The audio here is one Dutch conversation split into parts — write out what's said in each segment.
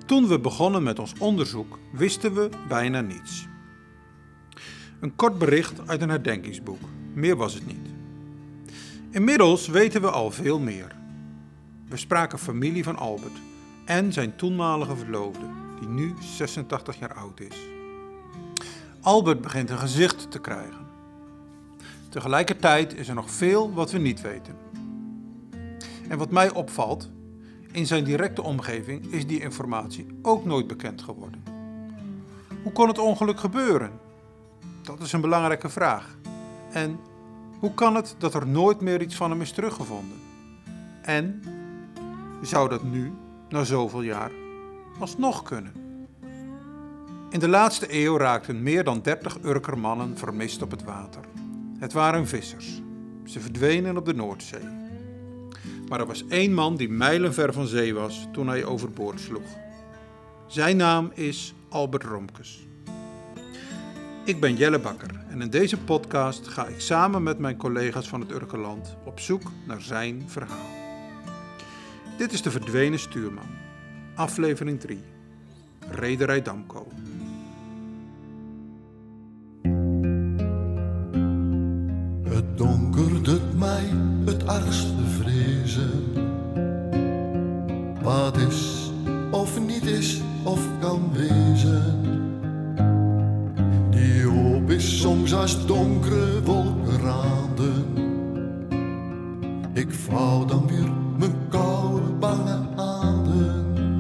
Toen we begonnen met ons onderzoek wisten we bijna niets. Een kort bericht uit een herdenkingsboek, meer was het niet. Inmiddels weten we al veel meer. We spraken familie van Albert en zijn toenmalige verloofde, die nu 86 jaar oud is. Albert begint een gezicht te krijgen. Tegelijkertijd is er nog veel wat we niet weten. En wat mij opvalt, in zijn directe omgeving is die informatie ook nooit bekend geworden. Hoe kon het ongeluk gebeuren? Dat is een belangrijke vraag. En hoe kan het dat er nooit meer iets van hem is teruggevonden? En zou dat nu, na zoveel jaar, alsnog kunnen? In de laatste eeuw raakten meer dan 30 Urker mannen vermist op het water. Het waren vissers. Ze verdwenen op de Noordzee. Maar er was één man die mijlenver van zee was toen hij overboord sloeg. Zijn naam is Albert Romkes. Ik ben Jelle Bakker en in deze podcast ga ik samen met mijn collega's van het Urkerland op zoek naar zijn verhaal. Dit is de verdwenen stuurman, aflevering 3, Rederij Damco. Het donker doet mij het ergste vrezen. Wat is of niet is of kan wezen. Die hoop is soms als donkere wolkenranden. Ik vouw dan weer mijn koude bange handen.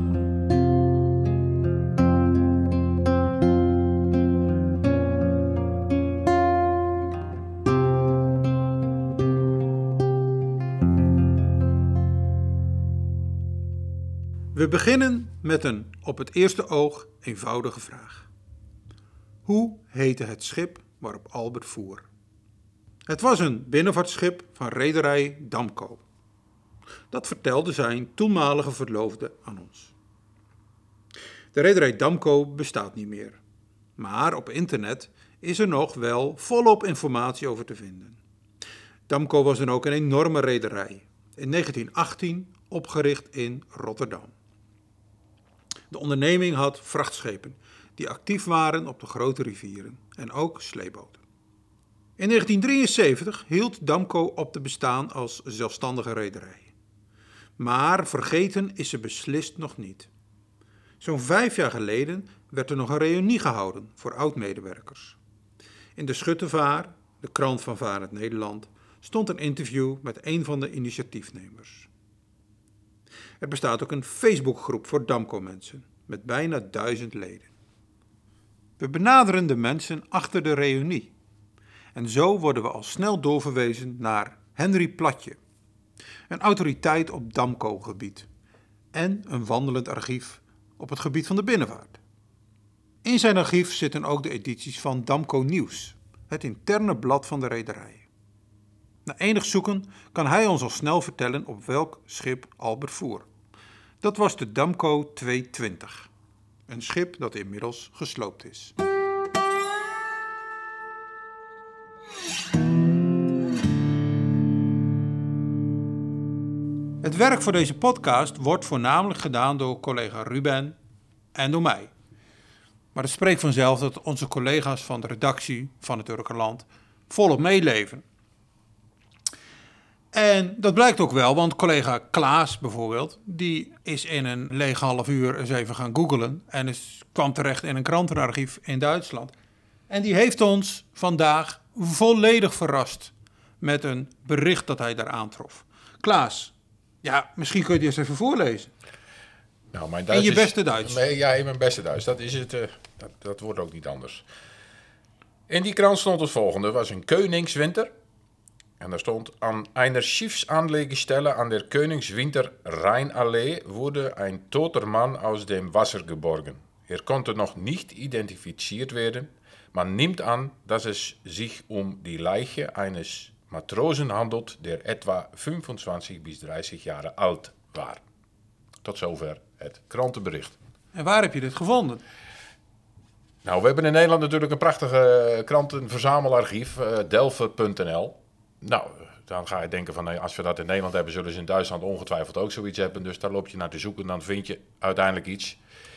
We beginnen met een op het eerste oog eenvoudige vraag. Hoe heette het schip waarop Albert voer? Het was een binnenvaartschip van rederij Damco. Dat vertelde zijn toenmalige verloofde aan ons. De rederij Damco bestaat niet meer. Maar op internet is er nog wel volop informatie over te vinden. Damco was dan ook een enorme rederij. In 1918 opgericht in Rotterdam. De onderneming had vrachtschepen die actief waren op de grote rivieren en ook sleepboten. In 1973 hield Damco op te bestaan als zelfstandige rederij. Maar vergeten is ze beslist nog niet. Zo'n 5 jaar geleden werd er nog een reunie gehouden voor oud-medewerkers. In de Schuttevaar, de krant van Varend Nederland, stond een interview met een van de initiatiefnemers. Er bestaat ook een Facebookgroep voor Damco-mensen met bijna 1000 leden. We benaderen de mensen achter de reunie. En zo worden we al snel doorverwezen naar Henry Platje, een autoriteit op Damco-gebied en een wandelend archief op het gebied van de binnenvaart. In zijn archief zitten ook de edities van Damco Nieuws, het interne blad van de rederij. Na enig zoeken kan hij ons al snel vertellen op welk schip Albert voer. Dat was de Damco 220, een schip dat inmiddels gesloopt is. Het werk voor deze podcast wordt voornamelijk gedaan door collega Ruben en door mij. Maar het spreekt vanzelf dat onze collega's van de redactie van het Urkerland volop meeleven. En dat blijkt ook wel, want collega Klaas bijvoorbeeld, die is in een leeg half uur eens even gaan googlen en kwam terecht in een krantenarchief in Duitsland. En die heeft ons vandaag volledig verrast met een bericht dat hij daar aantrof. Klaas, ja, misschien kun je het eerst even voorlezen. Nou, mijn Duits in je beste Duits. Ja, in mijn beste Duits. Dat is het. Dat wordt ook niet anders. In die krant stond het volgende. Was een Koningswinter. En daar stond: An einer Schiffsanlegestelle an der Königswinter Rheinallee wurde ein toter Mann aus dem Wasser geborgen. Er konnte noch nicht identifiziert werden. Man nimmt an, dass es sich die Leiche eines Matrosen handelt, der etwa 25 bis 30 Jahre alt war. Tot zover het krantenbericht. En waar heb je dit gevonden? Nou, we hebben in Nederland natuurlijk een prachtige krantenverzamelarchief, delve.nl. Nou, dan ga je denken van, als we dat in Nederland hebben, zullen ze in Duitsland ongetwijfeld ook zoiets hebben. Dus daar loop je naar te zoeken, dan vind je uiteindelijk iets.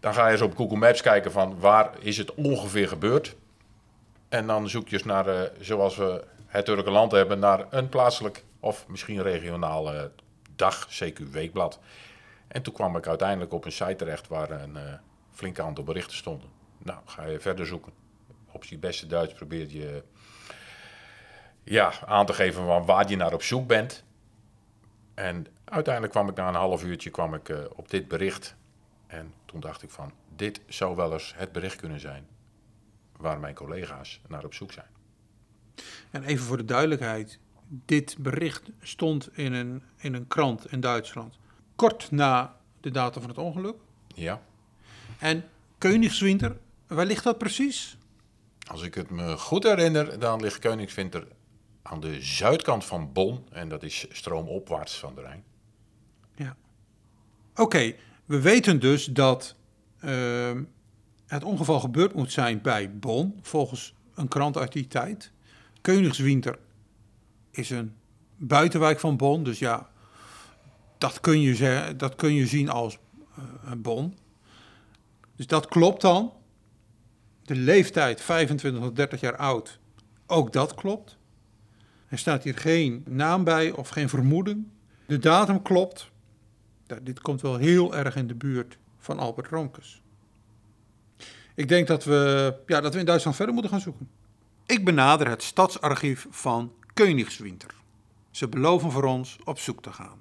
Dan ga je eens op Google Maps kijken van waar is het ongeveer gebeurd. En dan zoek je eens naar, zoals we het Turkenland hebben, naar een plaatselijk of misschien regionaal dag, CQ weekblad. En toen kwam ik uiteindelijk op een site terecht waar een flink aantal berichten stonden. Nou, ga je verder zoeken. Op je beste Duits probeer je aan te geven van waar je naar op zoek bent. En uiteindelijk kwam ik na een half uurtje op dit bericht. En toen dacht ik van, dit zou wel eens het bericht kunnen zijn waar mijn collega's naar op zoek zijn. En even voor de duidelijkheid, dit bericht stond in een krant in Duitsland, kort na de datum van het ongeluk. Ja. En Königswinter, waar ligt dat precies? Als ik het me goed herinner, dan ligt Königswinter aan de zuidkant van Bonn. En dat is stroomopwaarts van de Rijn. Ja. Oké, we weten dus dat het ongeval gebeurd moet zijn bij Bonn, volgens een krant uit die tijd. Königswinter is een buitenwijk van Bonn, dus ja, dat kun je zien als Bonn. Dus dat klopt dan. De leeftijd 25 tot 30 jaar oud, ook dat klopt. Er staat hier geen naam bij of geen vermoeden. De datum klopt. Ja, dit komt wel heel erg in de buurt van Albert Ronkes. Ik denk dat we in Duitsland verder moeten gaan zoeken. Ik benader het stadsarchief van Königswinter. Ze beloven voor ons op zoek te gaan.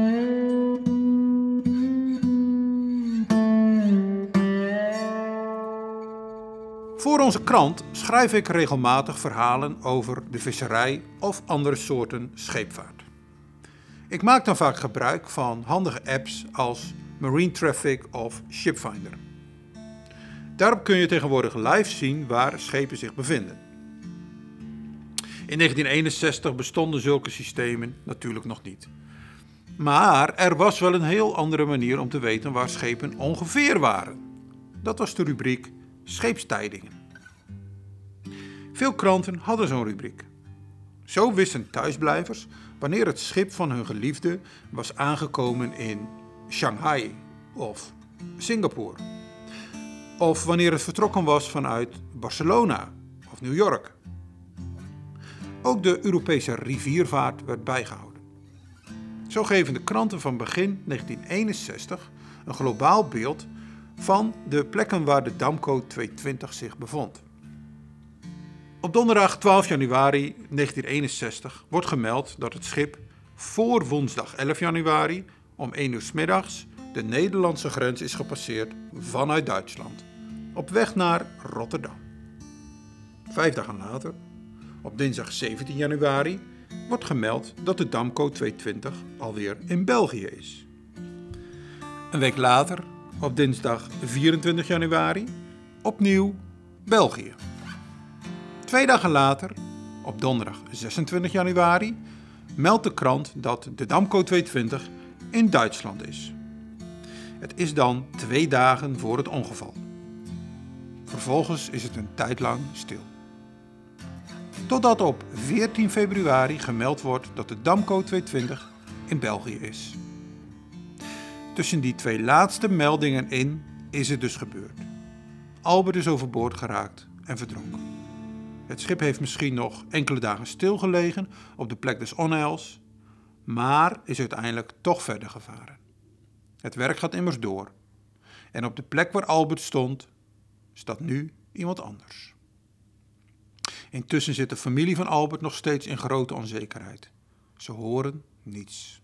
Voor onze krant schrijf ik regelmatig verhalen over de visserij of andere soorten scheepvaart. Ik maak dan vaak gebruik van handige apps als Marine Traffic of Shipfinder. Daarop kun je tegenwoordig live zien waar schepen zich bevinden. In 1961 bestonden zulke systemen natuurlijk nog niet. Maar er was wel een heel andere manier om te weten waar schepen ongeveer waren. Dat was de rubriek scheepstijdingen. Veel kranten hadden zo'n rubriek. Zo wisten thuisblijvers wanneer het schip van hun geliefde was aangekomen in Shanghai of Singapore. Of wanneer het vertrokken was vanuit Barcelona of New York. Ook de Europese riviervaart werd bijgehouden. Zo geven de kranten van begin 1961 een globaal beeld van de plekken waar de Damco 220 zich bevond. Op donderdag 12 januari 1961 wordt gemeld dat het schip voor woensdag 11 januari om 1 uur 's middags de Nederlandse grens is gepasseerd vanuit Duitsland, op weg naar Rotterdam. 5 dagen later, op dinsdag 17 januari, wordt gemeld dat de Damco 220 alweer in België is. Een week later, op dinsdag 24 januari, opnieuw België. 2 dagen later, op donderdag 26 januari, meldt de krant dat de Damco 220 in Duitsland is. Het is dan 2 dagen voor het ongeval. Vervolgens is het een tijd lang stil. Totdat op 14 februari gemeld wordt dat de Damco 220 in België is. Tussen die 2 laatste meldingen in is het dus gebeurd. Albert is overboord geraakt en verdronken. Het schip heeft misschien nog enkele dagen stilgelegen op de plek des onheils, maar is uiteindelijk toch verder gevaren. Het werk gaat immers door. En op de plek waar Albert stond, staat nu iemand anders. Intussen zit de familie van Albert nog steeds in grote onzekerheid. Ze horen niets.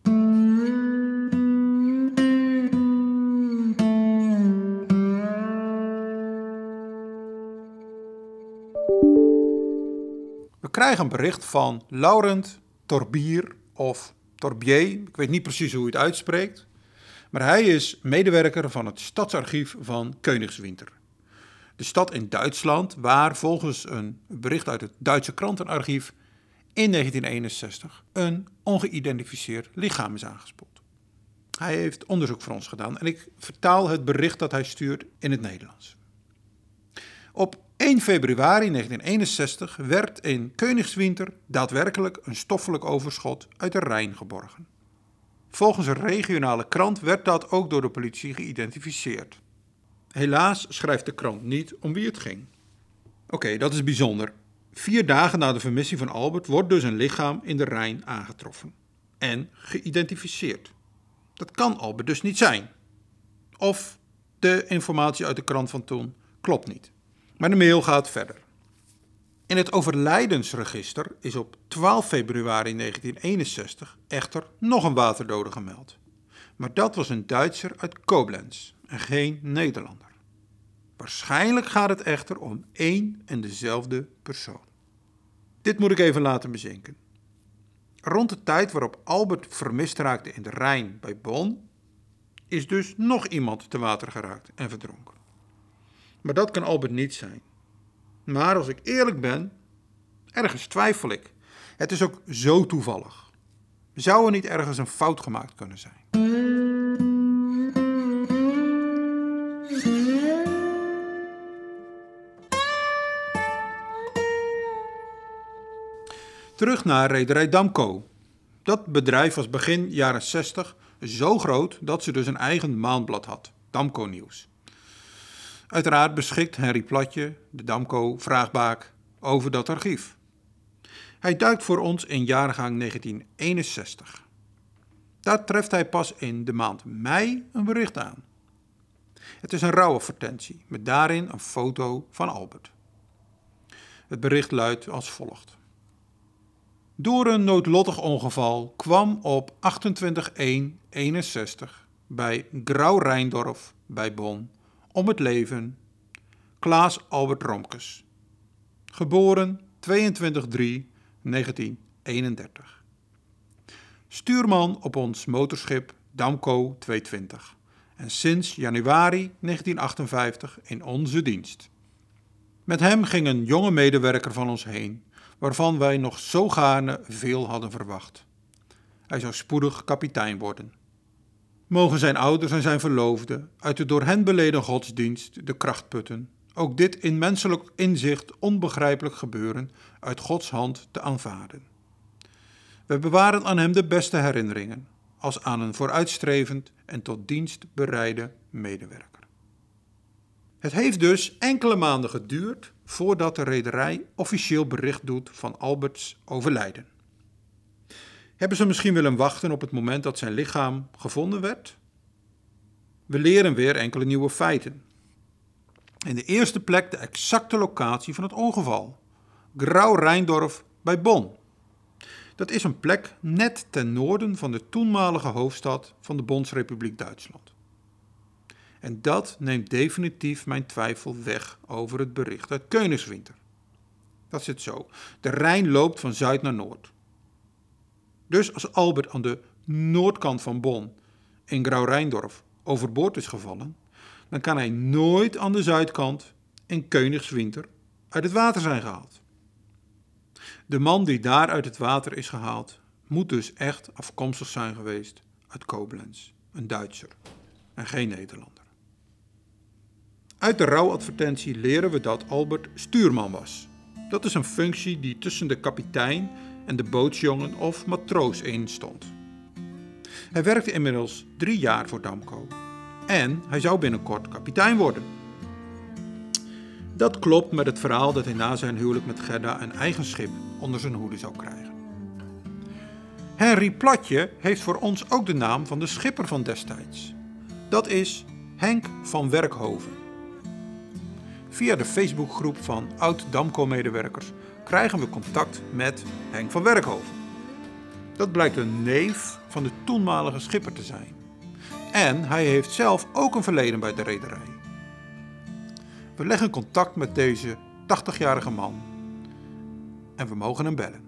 We krijgen een bericht van Laurent Torbier of Torbier. Ik weet niet precies hoe je het uitspreekt. Maar hij is medewerker van het stadsarchief van Königswinter. De stad in Duitsland waar volgens een bericht uit het Duitse krantenarchief in 1961 een ongeïdentificeerd lichaam is aangespoeld. Hij heeft onderzoek voor ons gedaan en ik vertaal het bericht dat hij stuurt in het Nederlands. Op 1 februari 1961 werd in Königswinter daadwerkelijk een stoffelijk overschot uit de Rijn geborgen. Volgens een regionale krant werd dat ook door de politie geïdentificeerd. Helaas schrijft de krant niet om wie het ging. Oké, dat is bijzonder. 4 dagen na de vermissing van Albert wordt dus een lichaam in de Rijn aangetroffen. En geïdentificeerd. Dat kan Albert dus niet zijn. Of de informatie uit de krant van toen klopt niet. Maar de mail gaat verder. In het overlijdensregister is op 12 februari 1961 echter nog een waterdode gemeld. Maar dat was een Duitser uit Koblenz en geen Nederlander. Waarschijnlijk gaat het echter om één en dezelfde persoon. Dit moet ik even laten bezinken. Rond de tijd waarop Albert vermist raakte in de Rijn bij Bonn, is dus nog iemand te water geraakt en verdronken. Maar dat kan Albert niet zijn. Maar als ik eerlijk ben, ergens twijfel ik. Het is ook zo toevallig. Zou er niet ergens een fout gemaakt kunnen zijn? Terug naar rederij Damco. Dat bedrijf was begin jaren 60 zo groot dat ze dus een eigen maandblad had, Damco Nieuws. Uiteraard beschikt Henry Platje, de Damco-vraagbaak, over dat archief. Hij duikt voor ons in jaargang 1961. Daar treft hij pas in de maand mei een bericht aan. Het is een rouwadvertentie met daarin een foto van Albert. Het bericht luidt als volgt. Door een noodlottig ongeval kwam op 28/1/61 bij Grauw-Rijndorf bij Bonn om het leven Klaas Albert Romkes, geboren 22/3/1931. Stuurman op ons motorschip Damco 220 en sinds januari 1958 in onze dienst. Met hem ging een jonge medewerker van ons heen, waarvan wij nog zo gaarne veel hadden verwacht. Hij zou spoedig kapitein worden. Mogen zijn ouders en zijn verloofde uit de door hen beleden godsdienst de kracht putten, ook dit in menselijk inzicht onbegrijpelijk gebeuren uit Gods hand te aanvaarden. We bewaren aan hem de beste herinneringen, als aan een vooruitstrevend en tot dienst bereide medewerker. Het heeft dus enkele maanden geduurd voordat de rederij officieel bericht doet van Alberts overlijden. Hebben ze misschien willen wachten op het moment dat zijn lichaam gevonden werd? We leren weer enkele nieuwe feiten. In de eerste plek de exacte locatie van het ongeval. Grauw-Rijndorf bij Bonn. Dat is een plek net ten noorden van de toenmalige hoofdstad van de Bondsrepubliek Duitsland. En dat neemt definitief mijn twijfel weg over het bericht uit Königswinter. Dat zit zo. De Rijn loopt van zuid naar noord. Dus als Albert aan de noordkant van Bonn in Grauw-Rijndorf overboord is gevallen, dan kan hij nooit aan de zuidkant in Königswinter uit het water zijn gehaald. De man die daar uit het water is gehaald, moet dus echt afkomstig zijn geweest uit Koblenz, een Duitser en geen Nederlander. Uit de rouwadvertentie leren we dat Albert stuurman was. Dat is een functie die tussen de kapitein en de bootsjongen of matroos in stond. Hij werkte inmiddels 3 jaar voor Damco en hij zou binnenkort kapitein worden. Dat klopt met het verhaal dat hij na zijn huwelijk met Gerda een eigen schip onder zijn hoede zou krijgen. Henry Platje heeft voor ons ook de naam van de schipper van destijds. Dat is Henk van Werkhoven. Via de Facebookgroep van oud-Damco-medewerkers krijgen we contact met Henk van Werkhoven. Dat blijkt een neef van de toenmalige schipper te zijn. En hij heeft zelf ook een verleden bij de rederij. We leggen contact met deze 80-jarige man en we mogen hem bellen.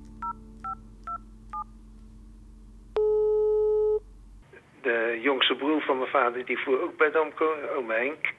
De jongste broer van mijn vader die voer ook bij Damco, oom Henk.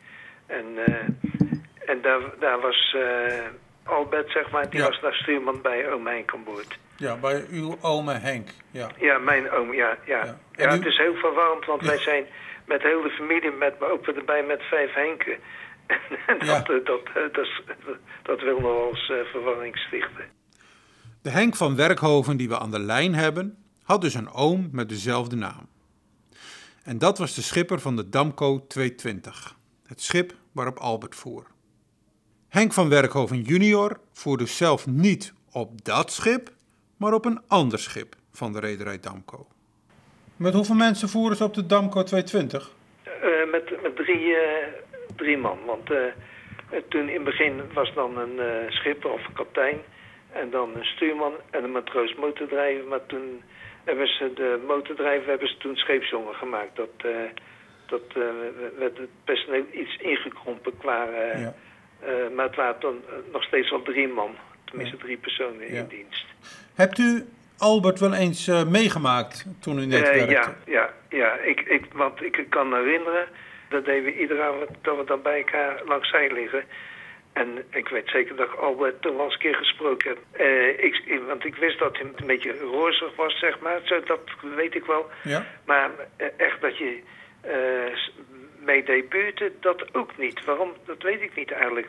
En daar was Albert, zeg maar, die was daar stuurman bij oom Henk aan boord. Ja, bij uw ome Henk. Ja, ja mijn oom, ja. Het is heel verwarrend, want wij zijn met heel de familie, met ook erbij met 5 Henken. En dat wil nog wel eens verwarring stichten. De Henk van Werkhoven die we aan de lijn hebben, had dus een oom met dezelfde naam. En dat was de schipper van de Damco 220. het schip waarop Albert voer. Henk van Werkhoven junior voer dus zelf niet op dat schip, maar op een ander schip van de rederij Damco. Met hoeveel mensen voeren ze op de Damco 220? Met drie man. Want toen in het begin was dan een schipper of een kapitein en dan een stuurman en een matroos motordrijver. Maar toen hebben ze de motordrijver toen scheepsjongen gemaakt. Dat werd het personeel iets ingekrompen qua... maar het waren dan nog steeds wel 3 man. Tenminste 3 personen in dienst. Hebt u Albert wel eens meegemaakt toen u net werkte? Ja. Want ik kan me herinneren, dat deden we iedere avond dat we dan bij elkaar langs zee liggen. En ik weet zeker dat ik Albert toen wel eens een keer gesproken heb. Want ik wist dat hij een beetje rozig was, zeg maar. Zo, dat weet ik wel. Ja? Maar echt dat je mee debuteerde, dat ook niet. Waarom, dat weet ik niet eigenlijk.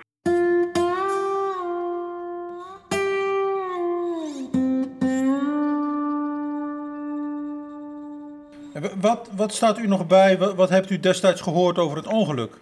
Wat staat u nog bij? Wat hebt u destijds gehoord over het ongeluk?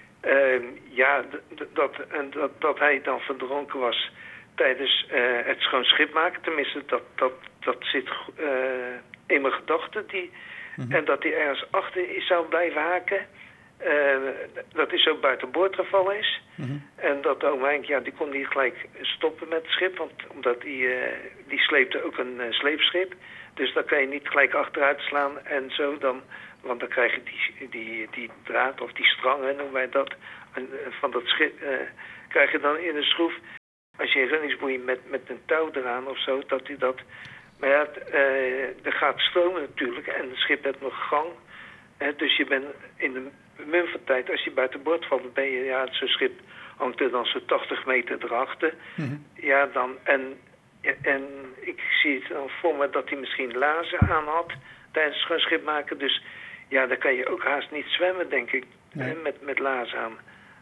Dat hij dan verdronken was tijdens het schoon schip maken. Tenminste, dat zit in mijn gedachten. En dat hij ergens achter zou blijven haken. Dat hij zo buiten boord gevallen is. En dat oom Henk, die kon niet gelijk stoppen met het schip. Omdat die sleepte ook een sleepschip. Dus dan kan je niet gelijk achteruit slaan en zo dan. Want dan krijg je die draad of die strang, noemen wij dat. Van dat schip krijg je dan in de schroef. Als je een reddingsboei met een touw eraan of zo, dat hij dat... Maar ja, er gaat stromen natuurlijk en het schip heeft nog gang. Dus je bent in de mum van tijd, als je buiten boord valt, dan ben je, zo'n schip hangt er dan zo'n 80 meter erachter. Ja, dan... En ik zie het dan voor me dat hij misschien laarzen aan had tijdens het schoonschip maken. Dus ja, dan kan je ook haast niet zwemmen, denk ik, met laarzen aan.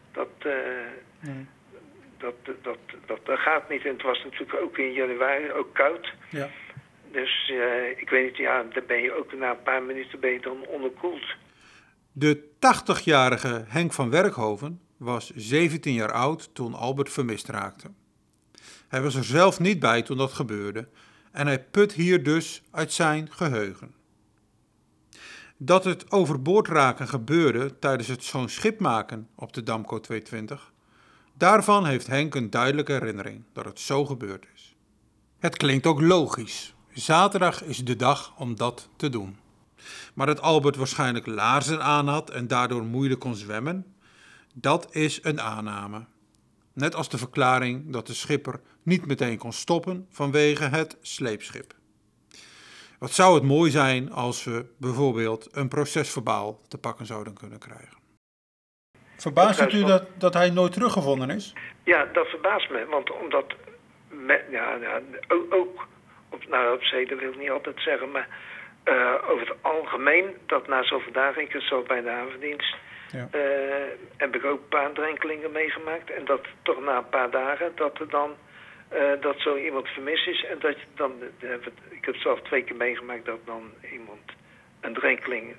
Dat gaat niet. En het was natuurlijk ook in januari, ook koud. Ja. Dus ik weet niet, dan ben je ook na een paar minuten dan onderkoeld. De 80-jarige Henk van Werkhoven was 17 jaar oud toen Albert vermist raakte. Hij was er zelf niet bij toen dat gebeurde en hij put hier dus uit zijn geheugen. Dat het overboord raken gebeurde tijdens het schoon schip maken op de Damco 220, daarvan heeft Henk een duidelijke herinnering dat het zo gebeurd is. Het klinkt ook logisch. Zaterdag is de dag om dat te doen. Maar dat Albert waarschijnlijk laarzen aan had en daardoor moeilijk kon zwemmen, dat is een aanname. Net als de verklaring dat de schipper niet meteen kon stoppen vanwege het sleepschip. Wat zou het mooi zijn als we bijvoorbeeld een procesverbaal te pakken zouden kunnen krijgen. Verbaast het u dat hij nooit teruggevonden is? Ja, dat verbaast me, want omdat... ook op zee, dat wil ik niet altijd zeggen, maar over het algemeen, dat na zoveel dagen, ik zo bij de havendienst... Ja. Heb ik ook een paar drenkelingen meegemaakt. En dat toch na een paar dagen dat er dan dat zo iemand vermist is. En dat je dan, ik heb het zelf 2 keer meegemaakt dat dan iemand, een drenkeling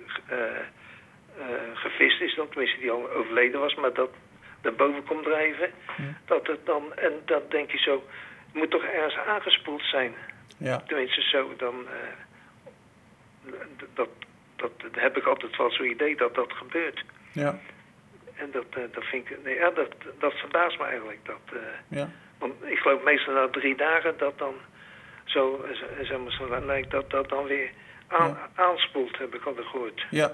gevist is. Dan, tenminste die al overleden was, maar dat naar boven komt drijven. Ja. Dat het dan, en dat denk je zo, het moet toch ergens aangespoeld zijn. Ja. Tenminste zo, dan dat heb ik altijd wel zo'n idee dat dat gebeurt. Ja. En dat vind ik, dat verbaast me eigenlijk. Want ik geloof meestal na 3 dagen dat dan zo lijkt dat dan weer aanspoelt, heb ik altijd gehoord. Ja.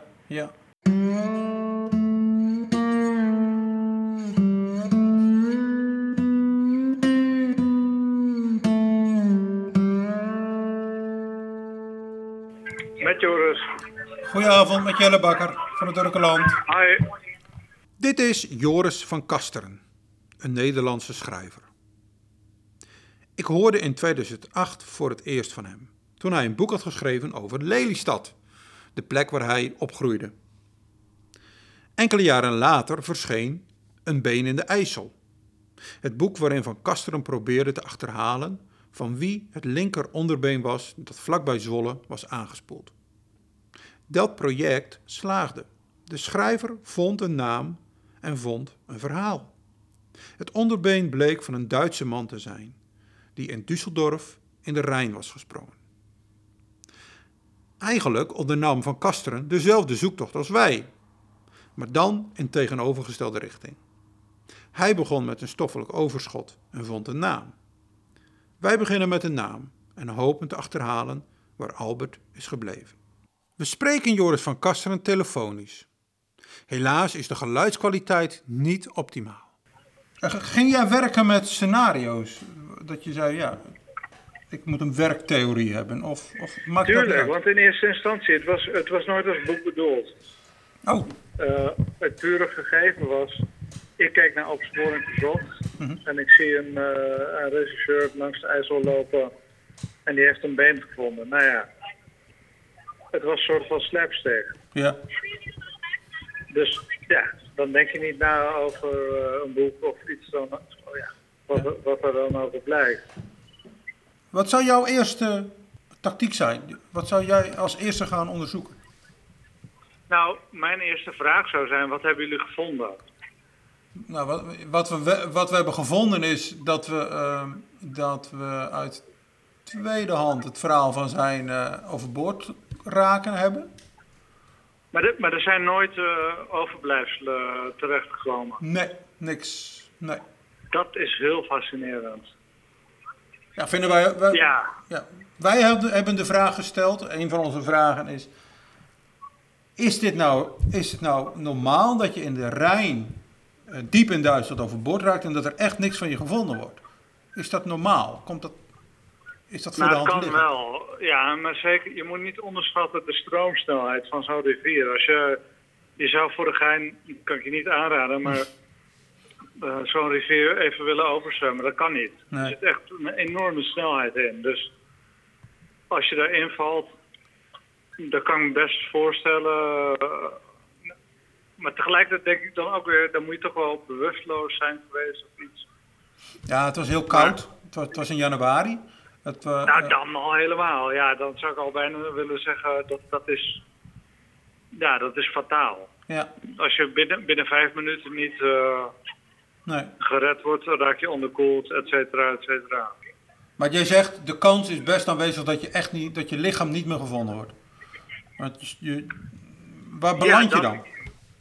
Met Joris. Goedenavond, met Jelle Bakker van het Urkeland. Hi. Dit is Joris van Kasteren, een Nederlandse schrijver. Ik hoorde in 2008 voor het eerst van hem, toen hij een boek had geschreven over Lelystad, de plek waar hij opgroeide. Enkele jaren later verscheen Een been in de IJssel, het boek waarin Van Kasteren probeerde te achterhalen van wie het linker onderbeen was dat vlakbij Zwolle was aangespoeld. Dat project slaagde. De schrijver vond een naam en vond een verhaal. Het onderbeen bleek van een Duitse man te zijn, die in Düsseldorf in de Rijn was gesprongen. Eigenlijk ondernam Van Kasteren dezelfde zoektocht als wij, maar dan in tegenovergestelde richting. Hij begon met een stoffelijk overschot en vond een naam. Wij beginnen met een naam en hopen te achterhalen waar Albert is gebleven. We spreken Joris van Kasteren telefonisch. Helaas is de geluidskwaliteit niet optimaal. Ging jij werken met scenario's? Dat je zei, ja, ik moet een werktheorie hebben? Of maakt dat niet Tuurlijk, uit? want in eerste instantie, het was nooit als boek bedoeld. Oh, Het pure gegeven was, ik kijk naar Opsporing Verzocht en ik zie een regisseur langs de IJssel lopen en die heeft een been gevonden. Nou ja, het was een soort van slapstick. ja. Dus ja, dan denk je niet na over een boek of iets dan, wat er dan over blijkt. Wat zou jouw eerste tactiek zijn? Wat zou jij als eerste gaan onderzoeken? Nou, mijn eerste vraag zou zijn, wat hebben jullie gevonden? Nou, wat we hebben gevonden is dat we uit tweede hand het verhaal van zijn overboord raken hebben. Maar er zijn nooit overblijfselen terechtgekomen. Nee, niks. Nee. Dat is heel fascinerend. Ja, vinden wij... Ja, Wij hebben de vraag gesteld, een van onze vragen is het nou normaal dat je in de Rijn diep in Duitsland overboord raakt en dat er echt niks van je gevonden wordt? Is dat normaal? Is dat voor de nou, hand het kan liggend? wel. Ja, maar zeker, je moet niet onderschatten de stroomsnelheid van zo'n rivier. Als je zou voor de gein, kan ik je niet aanraden, maar zo'n rivier even willen overzwemmen, dat kan niet. Nee. Er zit echt een enorme snelheid in. Dus als je daarin valt, dat kan ik me best voorstellen. Maar tegelijkertijd denk ik dan ook weer, dan moet je toch wel bewusteloos zijn geweest of iets. Ja, het was heel koud. Het was in januari. Nou, dan al helemaal. Ja, dan zou ik al bijna willen zeggen dat is fataal. Ja, Als je binnen 5 minuten niet nee. gered wordt, dan raak je onderkoeld, et cetera, et cetera. Maar jij zegt, de kans is best aanwezig dat je lichaam niet meer gevonden wordt. Maar waar beland je dan?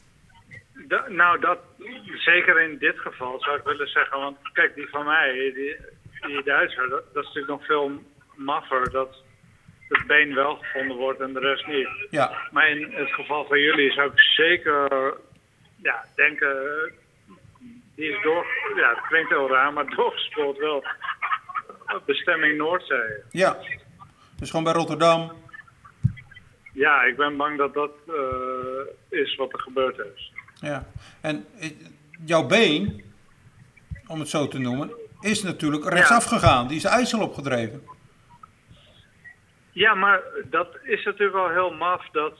Dat zeker in dit geval zou ik willen zeggen, want kijk, die van mij, die Duitser, dat is natuurlijk nog veel maffer dat het been wel gevonden wordt en de rest niet. Ja, Maar in het geval van jullie zou ik zeker denken, die is het klinkt heel raar, maar doorgespoeld wel. Bestemming Noordzee. ja. Dus gewoon bij Rotterdam. Ja, ik ben bang dat dat is wat er gebeurd is. Ja. En jouw been, om het zo te noemen, is natuurlijk rechtsaf gegaan. Die is de IJssel opgedreven. Ja, maar dat is natuurlijk wel heel maf dat,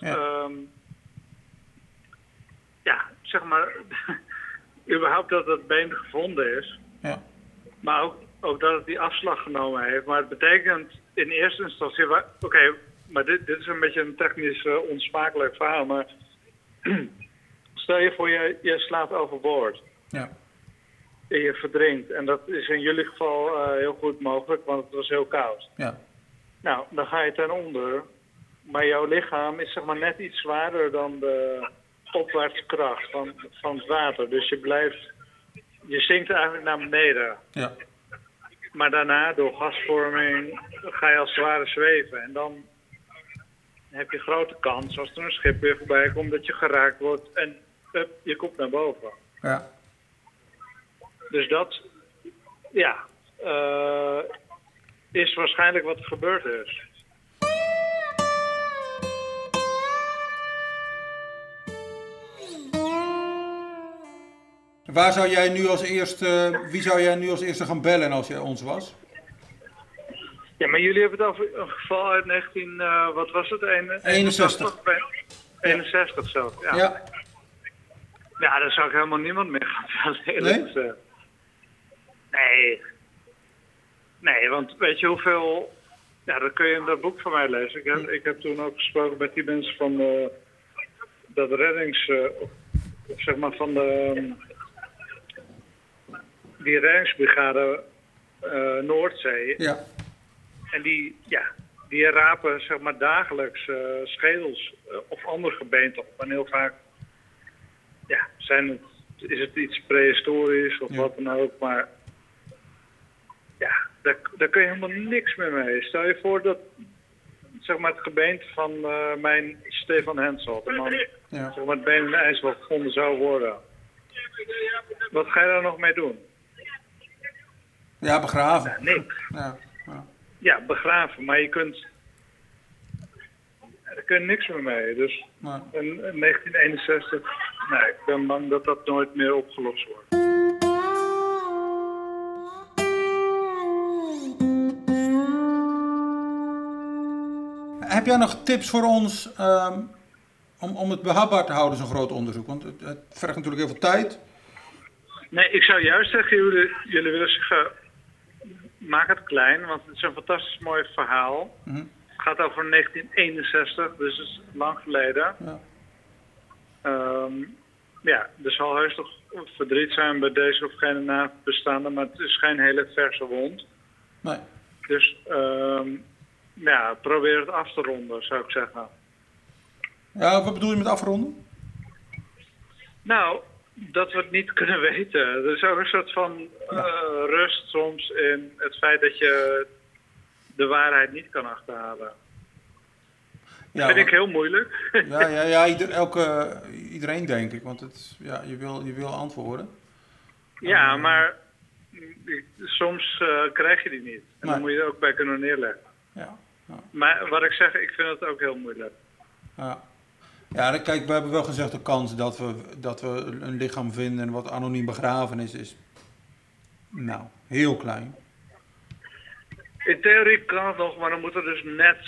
zeg maar, überhaupt dat het been gevonden is. Ja. Maar ook dat het die afslag genomen heeft. Maar het betekent in eerste instantie, oké, maar dit is een beetje een technisch onsmakelijk verhaal, maar stel je voor je slaat overboord. Ja. En je verdrinkt. En dat is in jullie geval heel goed mogelijk, want het was heel koud. Ja. Nou, dan ga je ten onder. Maar jouw lichaam is zeg maar net iets zwaarder dan de opwaartskracht van het water. Dus je zinkt eigenlijk naar beneden. Ja. Maar daarna, door gasvorming, ga je als het ware zweven. En dan heb je grote kans, als er een schip weer voorbij komt, dat je geraakt wordt en je komt naar boven. Ja. Dus dat, is waarschijnlijk wat er gebeurd is. Wie zou jij nu als eerste gaan bellen als jij ons was? Ja, maar jullie hebben het over een geval uit 61. 61 zelf, ja. Ja. Ja, daar zou ik helemaal niemand meer gaan bellen, eerlijk Nee? gezegd. Nee, want weet je hoeveel... Ja, dat kun je in dat boek van mij lezen. Ik heb toen ook gesproken met die mensen van dat zeg maar van die reddingsbrigade Noordzee. Ja. En die rapen zeg maar dagelijks schedels of andere gebeenten op. En heel vaak is het iets prehistorisch of wat dan ook. Maar ja, daar kun je helemaal niks meer mee. Stel je voor dat zeg maar het gebeente van mijn Stefan Hensel, de man, zeg maar het been in de ijs wat gevonden zou worden. Wat ga je daar nog mee doen? Ja, begraven. Ja, niks. Ja, begraven. Maar daar kun je niks meer mee. Dus in 1961, ik ben bang dat dat nooit meer opgelost wordt. Heb jij nog tips voor ons om het behapbaar te houden, zo'n groot onderzoek? Want het vergt natuurlijk heel veel tijd. Nee, ik zou juist zeggen, jullie willen zeggen, maak het klein, want het is een fantastisch mooi verhaal. Mm-hmm. Het gaat over 1961, dus het is lang geleden. Ja. Er zal heus toch verdriet zijn bij deze of gene nabestaanden, maar het is geen hele verse wond. Nee. Dus probeer het af te ronden, zou ik zeggen. Ja, wat bedoel je met afronden? Nou, dat we het niet kunnen weten. Er is ook een soort van rust soms in het feit dat je de waarheid niet kan achterhalen. Dat vind ik heel moeilijk. Iedereen denk ik, want je wil antwoorden. Ja, maar soms krijg je die niet. En dan moet je er ook bij kunnen neerleggen. Ja. Maar wat ik zeg, ik vind het ook heel moeilijk. Ja, kijk, we hebben wel gezegd de kans dat we een lichaam vinden en wat anoniem begraven is heel klein. In theorie kan het nog, maar dan moet er dus net...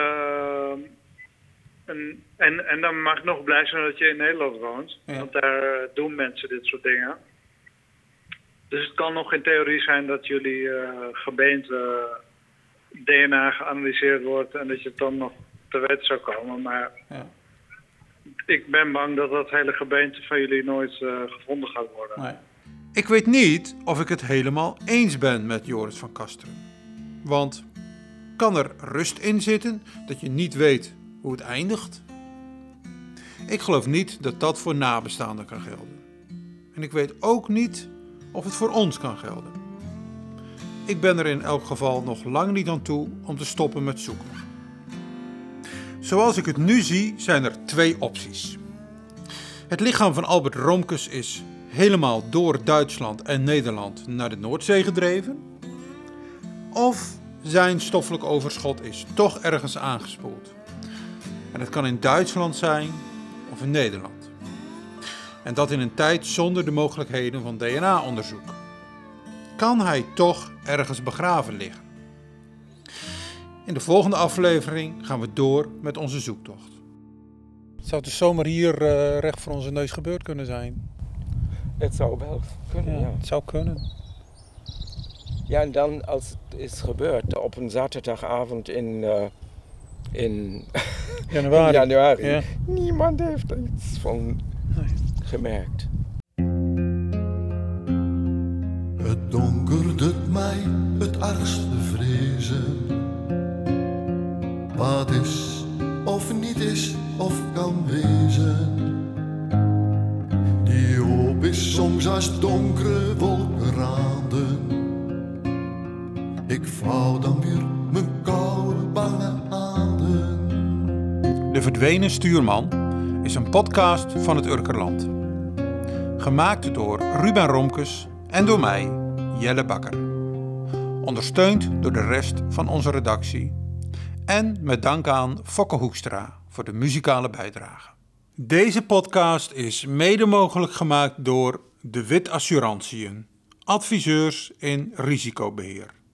En dan mag ik nog blij zijn dat je in Nederland woont. Ja. Want daar doen mensen dit soort dingen. Dus het kan nog in theorie zijn dat jullie gebeente DNA geanalyseerd wordt en dat je het dan nog te weten zou komen. Maar ik ben bang dat dat hele gebeente van jullie nooit gevonden gaat worden. Nee. Ik weet niet of ik het helemaal eens ben met Joris van Kasteren. Want kan er rust in zitten dat je niet weet hoe het eindigt? Ik geloof niet dat dat voor nabestaanden kan gelden. En ik weet ook niet of het voor ons kan gelden. Ik ben er in elk geval nog lang niet aan toe om te stoppen met zoeken. Zoals ik het nu zie, zijn er 2 opties. Het lichaam van Albert Romkes is helemaal door Duitsland en Nederland naar de Noordzee gedreven. Of zijn stoffelijk overschot is toch ergens aangespoeld. En het kan in Duitsland zijn of in Nederland. En dat in een tijd zonder de mogelijkheden van DNA-onderzoek. Kan hij toch ergens begraven liggen? In de volgende aflevering gaan we door met onze zoektocht. Het zou dus zomaar hier recht voor onze neus gebeurd kunnen zijn. Het zou wel kunnen, ja. Het zou kunnen. Ja, en dan als het is gebeurd op een zaterdagavond in januari. Ja. Niemand heeft er iets van gemerkt. Het donker doet mij het ergste vrezen. Wat is of niet is of kan wezen. Die hoop is soms als donkere wolkenranden. Ik vouw dan weer mijn koude bange handen. De Verdwenen Stuurman is een podcast van het Urkerland. Gemaakt door Ruben Romkes en door mij, Jelle Bakker. Ondersteund door de rest van onze redactie. En met dank aan Fokke Hoekstra voor de muzikale bijdrage. Deze podcast is mede mogelijk gemaakt door De Wit Assurantiën, adviseurs in risicobeheer.